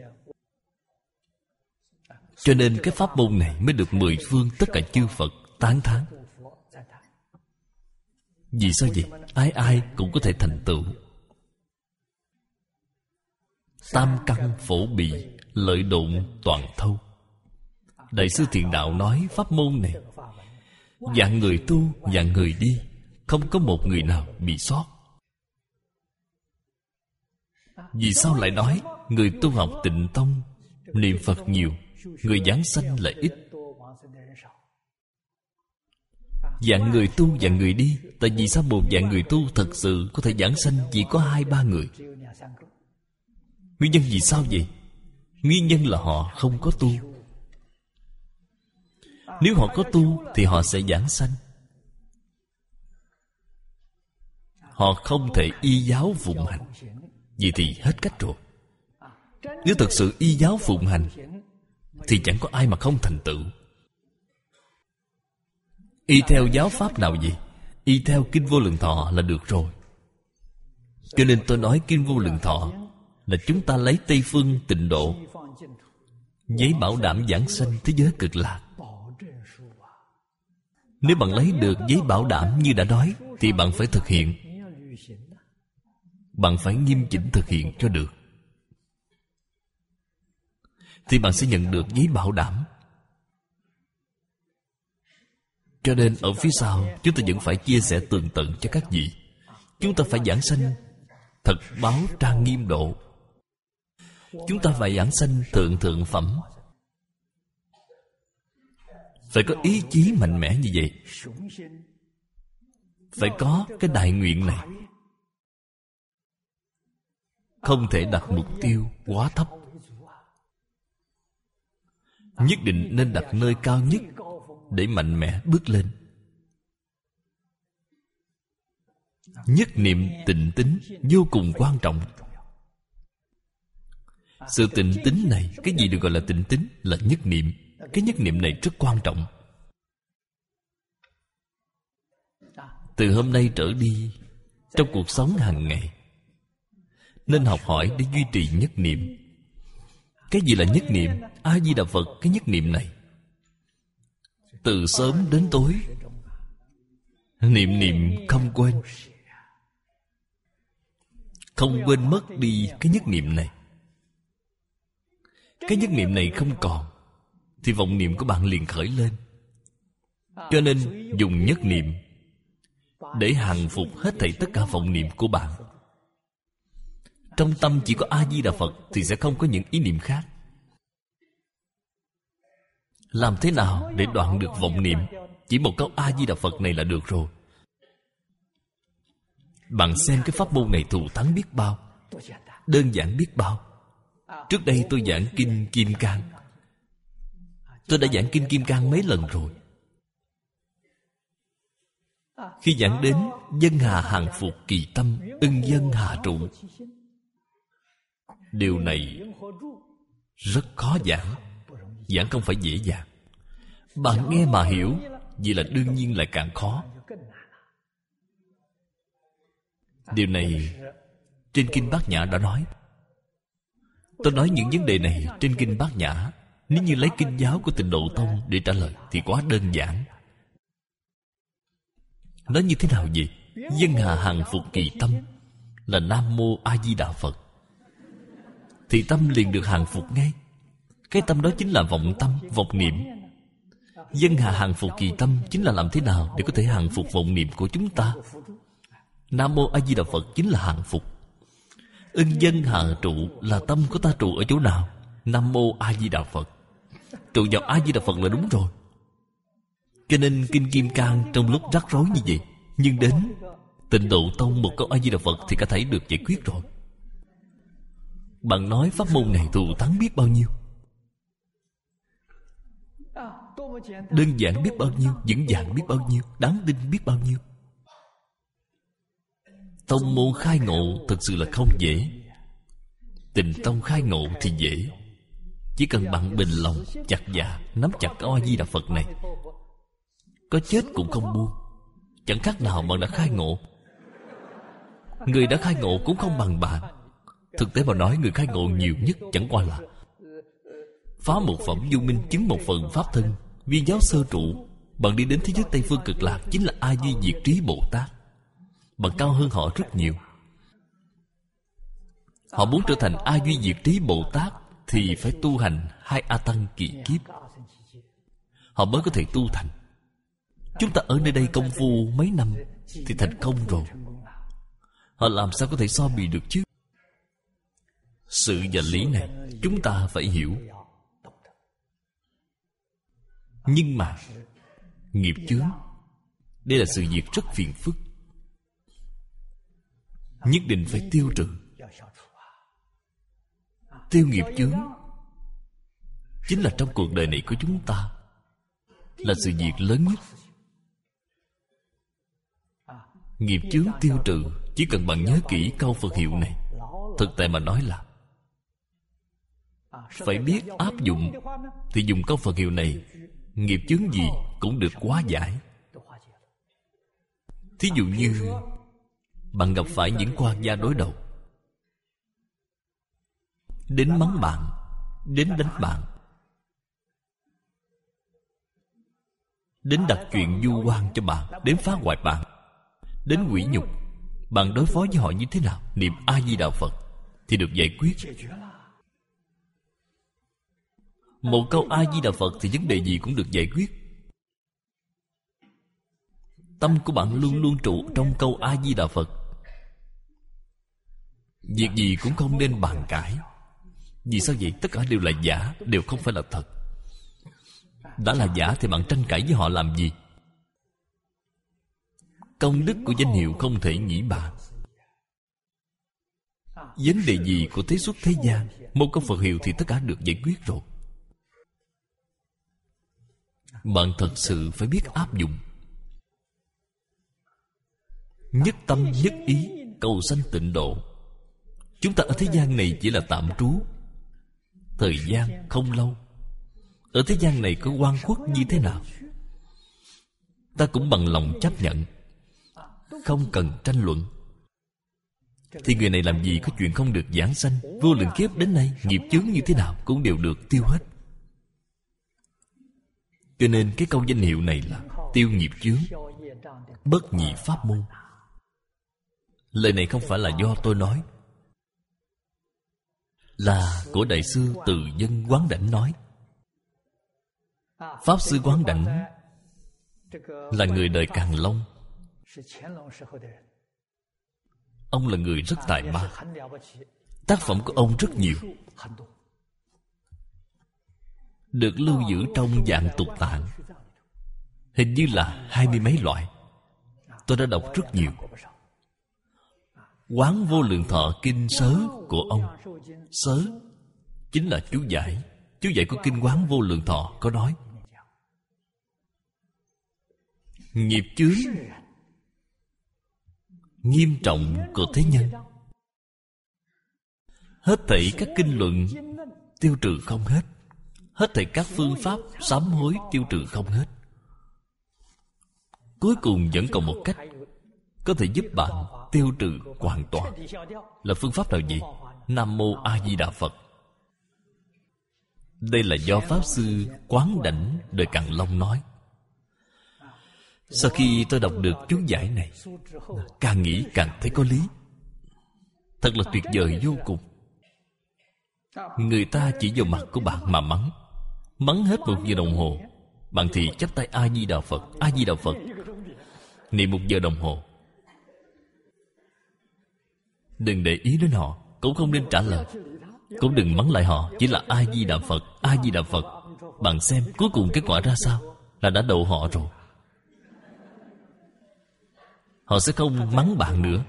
Cho nên cái pháp môn này mới được mười phương tất cả chư Phật tán thán. Vì sao vậy? Ai ai cũng có thể thành tựu. Tam căn phổ bị, lợi độn toàn thâu. Đại sư Thiện Đạo nói pháp môn này, vạn người tu, vạn người đi, không có một người nào bị sót. Vì sao lại nói người tu học Tịnh Tông niệm Phật nhiều, người giảng sanh lại ít? Vạn người tu, vạn người đi. Tại vì sao một vạn người tu thật sự có thể giảng sanh chỉ có hai ba người? Nguyên nhân vì sao vậy? Nguyên nhân là họ không có tu. Nếu họ có tu thì họ sẽ giảng sanh. Họ không thể y giáo phụng hành, vậy thì hết cách rồi. Nếu thật sự y giáo phụng hành thì chẳng có ai mà không thành tựu. Y theo giáo pháp nào vậy? Y theo Kinh Vô Lượng Thọ là được rồi. Cho nên tôi nói Kinh Vô Lượng Thọ là chúng ta lấy Tây Phương Tịnh Độ, giấy bảo đảm giảng sanh thế giới Cực Lạc. Nếu bạn lấy được giấy bảo đảm như đã nói thì bạn phải thực hiện. Bạn phải nghiêm chỉnh thực hiện cho được, thì bạn sẽ nhận được giấy bảo đảm. Cho nên ở phía sau chúng ta vẫn phải chia sẻ tường tận cho các vị. Chúng ta phải giảng sanh thật báo trang nghiêm độ. Chúng ta phải giảng sanh thượng thượng phẩm. Phải có ý chí mạnh mẽ như vậy. Phải có cái đại nguyện này. Không thể đặt mục tiêu quá thấp. Nhất định nên đặt nơi cao nhất để mạnh mẽ bước lên. Nhất niệm tịnh tín vô cùng quan trọng. Sự tịnh tín này, cái gì được gọi là tịnh tín? Là nhất niệm. Cái nhất niệm này rất quan trọng. Từ hôm nay trở đi, trong cuộc sống hàng ngày nên học hỏi để duy trì nhất niệm. Cái gì là nhất niệm? A Di Đà Phật. Cái nhất niệm này từ sớm đến tối, niệm niệm không quên. Không quên mất đi cái nhất niệm này. Cái nhất niệm này không còn thì vọng niệm của bạn liền khởi lên. Cho nên dùng nhất niệm để hàng phục hết thảy tất cả vọng niệm của bạn. Trong tâm chỉ có A Di Đà Phật thì sẽ không có những ý niệm khác. Làm thế nào để đoạn được vọng niệm? Chỉ một câu A Di Đà Phật này là được rồi. Bạn xem cái pháp môn này thù thắng biết bao, đơn giản biết bao. Trước đây tôi giảng Kinh Kim Cang. Tôi đã giảng Kinh Kim Cang mấy lần rồi. Khi giảng đến dân hà hàng phục kỳ tâm, ưng dân hà trụ, điều này rất khó giảng. Giảng không phải dễ dàng. Bạn nghe mà hiểu, vậy là đương nhiên lại càng khó. Điều này trên Kinh Bát Nhã đã nói. Tôi nói những vấn đề này trên Kinh Bát Nhã. Nếu như lấy kinh giáo của Tịnh Độ Tông để trả lời thì quá đơn giản. Nói như thế nào vậy? Dân hà hàng phục kỳ tâm là Nam Mô A Di Đà Phật, thì tâm liền được hàng phục ngay. Cái tâm đó chính là vọng tâm, vọng niệm. Dân hà hàng phục kỳ tâm chính là làm thế nào để có thể hàng phục vọng niệm của chúng ta. Nam Mô A Di Đà Phật chính là hàng phục. Ưng dân hà trụ là tâm của ta trụ ở chỗ nào? Nam Mô A Di Đà Phật. Trụ vào A Di Đà Phật là đúng rồi. Cho nên Kinh Kim Cang trong lúc rắc rối như vậy, nhưng đến Tịnh Độ Tông một câu A Di Đà Phật thì cả thảy được giải quyết rồi. Bạn nói pháp môn này thù thắng biết bao nhiêu, đơn giản biết bao nhiêu, vững vàng biết bao nhiêu, đáng tin biết bao nhiêu. Tông môn khai ngộ thật sự là không dễ. Tịnh tông khai ngộ thì dễ. Chỉ cần bạn bình lòng, chặt dạ, nắm chặt câu A Di Đà Phật này, có chết cũng không buông. Chẳng khác nào bạn đã khai ngộ. Người đã khai ngộ cũng không bằng bạn. Thực tế mà nói, người khai ngộ nhiều nhất chẳng qua là phá một phẩm vô minh, chứng một phần pháp thân, viên giáo sơ trụ. Bạn đi đến thế giới Tây Phương Cực Lạc chính là A Di Diệt Trí Bồ Tát. Bạn cao hơn họ rất nhiều. Họ muốn trở thành A Duy Diệt Trí Bồ Tát thì phải tu hành hai A Tăng kỳ kiếp, họ mới có thể tu thành. Chúng ta ở nơi đây công phu mấy năm thì thành công rồi. Họ làm sao có thể so bì được chứ? Sự và lý này chúng ta phải hiểu. Nhưng mà nghiệp chướng, đây là sự việc rất phiền phức, nhất định phải tiêu trừ. Tiêu nghiệp chướng chính là trong cuộc đời này của chúng ta là sự việc lớn nhất. Nghiệp chướng tiêu trừ, chỉ cần bạn nhớ kỹ câu Phật hiệu này. Thực tại mà nói là phải biết áp dụng, thì dùng câu Phật hiệu này, nghiệp chướng gì cũng được hóa giải. Thí dụ như bạn gặp phải những quan gia đối đầu, đến mắng bạn, đến đánh bạn, đến đặt chuyện vu oan cho bạn, đến phá hoại bạn, đến quỷ nhục, bạn đối phó với họ như thế nào? Niệm A Di Đà Phật thì được giải quyết. Một câu A Di Đà Phật thì vấn đề gì cũng được giải quyết. Tâm của bạn luôn luôn trụ trong câu A Di Đà Phật. Việc gì cũng không nên bàn cãi. Vì sao vậy? Tất cả đều là giả, đều không phải là thật. Đã là giả thì bạn tranh cãi với họ làm gì? Công đức của danh hiệu không thể nghĩ bàn. Vấn đề gì của thế xuất thế gian, một câu Phật hiệu thì tất cả được giải quyết rồi. Bạn thật sự phải biết áp dụng. Nhất tâm nhất ý cầu sanh tịnh độ. Chúng ta ở thế gian này chỉ là tạm trú, thời gian không lâu. Ở thế gian này có oan khuất như thế nào, ta cũng bằng lòng chấp nhận, không cần tranh luận. Thì người này làm gì có chuyện không được giảng sanh. Vô lượng kiếp đến nay, nghiệp chướng như thế nào cũng đều được tiêu hết. Cho nên cái câu danh hiệu này là tiêu nghiệp chướng, bất nhị pháp môn. Lời này không phải là do tôi nói, là của Đại sư Từ Dân Quán Đảnh nói. Pháp Sư Quán Đảnh là người đời Càn Long. Ông là người rất tài ba. Tác phẩm của ông rất nhiều, được lưu giữ trong dạng tục tạng, hình như là hai mươi mấy loại. Tôi đã đọc rất nhiều. Quán Vô Lượng Thọ Kinh Sớ của ông. Sớ chính là chú giải. Chú giải của Kinh Quán Vô Lượng Thọ có nói nghiệp chướng nghiêm trọng của thế nhân, hết thảy các kinh luận tiêu trừ không hết, hết thảy các phương pháp sám hối tiêu trừ không hết. Cuối cùng vẫn còn một cách có thể giúp bạn tiêu trừ hoàn toàn. Là phương pháp nào vậy? Nam Mô A Di Đà Phật. Đây là do Pháp Sư Quán Đảnh đời Càn Long nói. Sau khi tôi đọc được chú giải này, càng nghĩ càng thấy có lý. Thật là tuyệt vời vô cùng. Người ta chỉ vào mặt của bạn mà mắng, mắng hết một giờ đồng hồ. Bạn thì chắp tay A Di Đà Phật, A Di Đà Phật, niệm một giờ đồng hồ. Đừng để ý đến họ, cũng không nên trả lời, cũng đừng mắng lại họ. Chỉ là A Di Đà Phật, A Di Đà Phật. Bạn xem cuối cùng kết quả ra sao? Là đã độ họ rồi. Họ sẽ không mắng bạn nữa.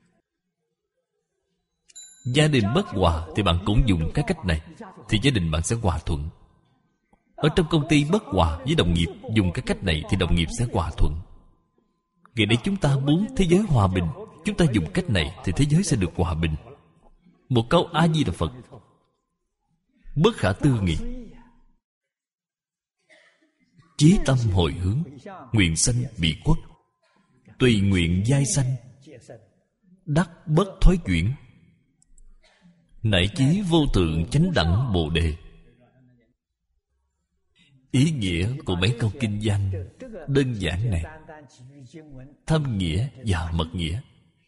Gia đình bất hòa thì bạn cũng dùng cái cách này, thì gia đình bạn sẽ hòa thuận. Ở trong công ty bất hòa với đồng nghiệp, dùng cái cách này thì đồng nghiệp sẽ hòa thuận. Ngày nay chúng ta muốn thế giới hòa bình, chúng ta dùng cách này thì thế giới sẽ được hòa bình. Một câu A Di Đà Phật, bất khả tư nghị. Chí tâm hồi hướng, nguyện sanh bị quốc, tùy nguyện giai sanh, đắc bất thối chuyển, nảy chí vô thượng chánh đẳng bồ đề. Ý nghĩa của mấy câu kinh văn đơn giản này, thâm nghĩa và mật nghĩa.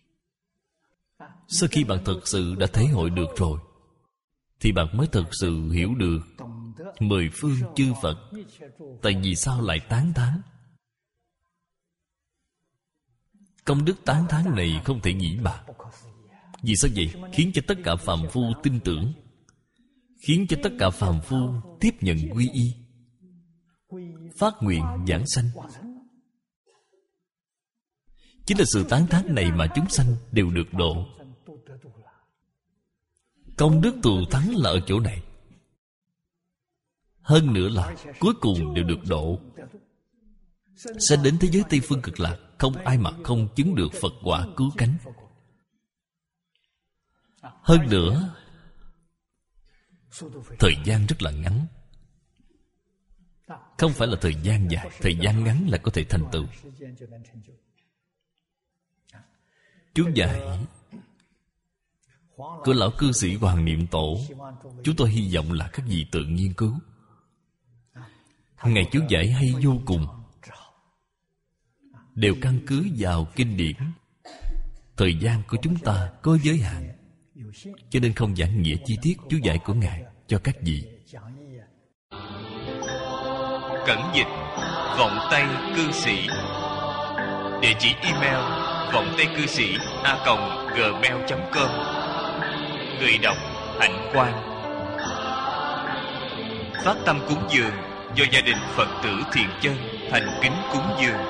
Sau khi bạn thật sự đã thể hội được rồi, thì bạn mới thật sự hiểu được mười phương chư Phật tại vì sao lại tán thán. Công đức tán thán này không thể nghĩ bàn. Vì sao vậy? Khiến cho tất cả phàm phu tin tưởng, khiến cho tất cả phàm phu tiếp nhận quy y, phát nguyện giảng sanh. Chính là sự tán thán này mà chúng sanh đều được độ. Công đức thù thắng là ở chỗ này. Hơn nữa là cuối cùng đều được độ. sẽ đến thế giới Tây Phương Cực Lạc. Không ai mà không chứng được Phật quả cứu cánh. Hơn nữa, thời gian rất là ngắn. Không phải là thời gian dài. Thời gian ngắn là có thể thành tựu. Chú giải của lão cư sĩ Hoàng Niệm Tổ, chúng tôi hy vọng là các vị tự nghiên cứu. Ngài chú giải hay vô cùng, đều căn cứ vào kinh điển. Thời gian của chúng ta có giới hạn, cho nên không giảng nghĩa chi tiết chú giải của Ngài cho các vị. Cẩn dịch Vọng Tây Cư Sĩ. Địa chỉ email vọng tây cư sĩ a còng gmail chấm com. Người đọc Hạnh Quang. Phát tâm cúng dường do gia đình Phật tử Thiện Chân thành kính cúng dường.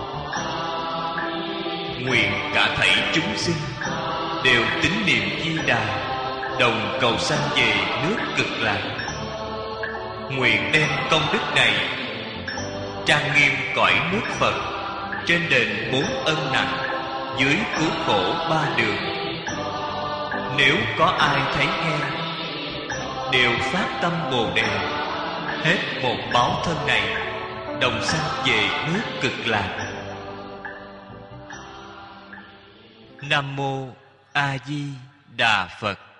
Nguyện cả thảy chúng sinh đều tín niệm Di Đà, đồng cầu sanh về nước Cực Lạc. Nguyện đem công đức này trang nghiêm cõi nước Phật, trên đền bốn ân nặng, dưới cứu khổ ba đường. Nếu có ai thấy nghe, đều phát tâm Bồ Đề, hết một báo thân này, đồng sanh về nước Cực Lạc. Nam mô A Di Đà Phật.